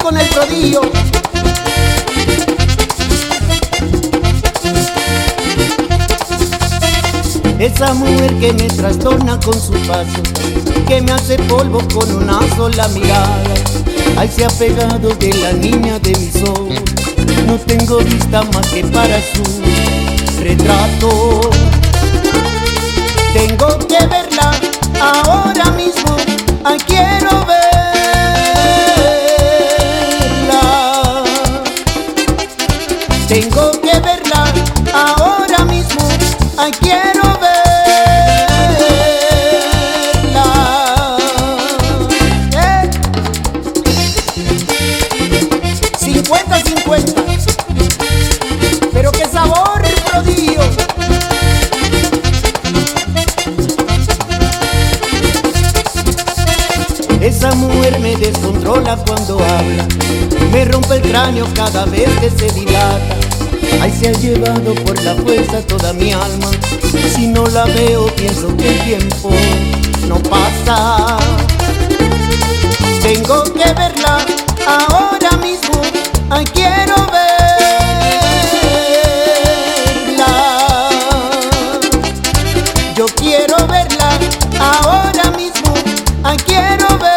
con el prodigio. Esa mujer que me trastorna con su paso, que me hace polvo con una sola mirada. Ay, se ha pegado de la niña de mis ojos, no tengo vista más que para su retrato. Tengo que verla ahora mismo, ay, quiero verla. Tengo que verla ahora mismo, ay, quiero verla. 50-50, pero qué sabor, prodigio. Esa mujer me descontrola cuando habla, me rompe el cráneo cada vez que se dilata. Ay, se ha llevado por la fuerza toda mi alma. Si no la veo pienso que el tiempo no pasa. Tengo que verla ahora mismo, ay, quiero verla. Yo quiero verla ahora mismo, ay, quiero verla.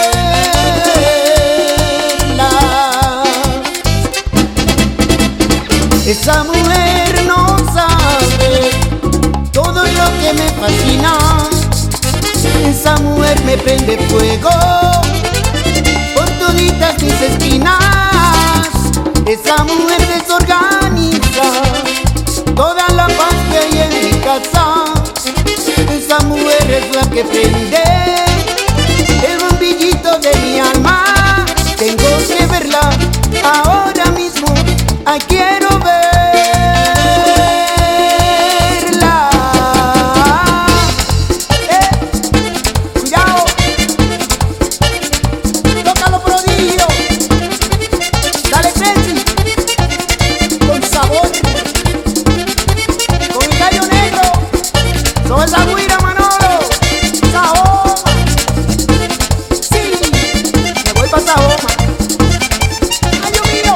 Esa mujer no sabe todo lo que me fascina. Esa mujer me prende fuego por toditas mis esquinas. Esa mujer desorganiza toda la paz que hay en mi casa. Esa mujer es la que prende el bombillito de mi alma. Tengo que verla ahora mismo, ay, quiero verla. Cuidado, tócalo, prodigio. Dale, Crenzy, con sabor, con el gallo negro, sobre esa guira, Manolo, Sahoma. Sí, me voy pa' Sahoma. Ay, Dios mío.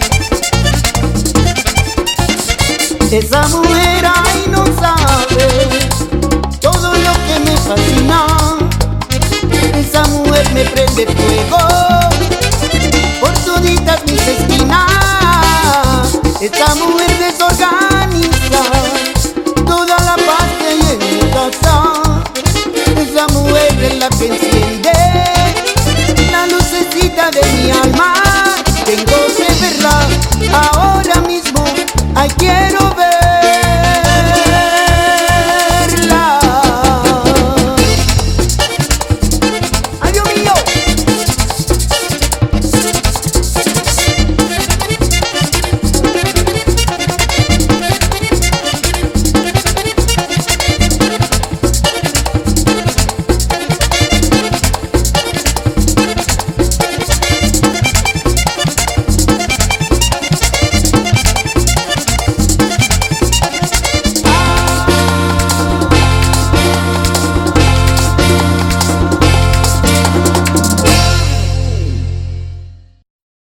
Esa mujer ahí no sabe todo lo que me fascina. Esa mujer me prende fuego por toditas mis esquinas. Esta mujer desorganiza toda la paz que hay en mi casa. Esa mujer es la que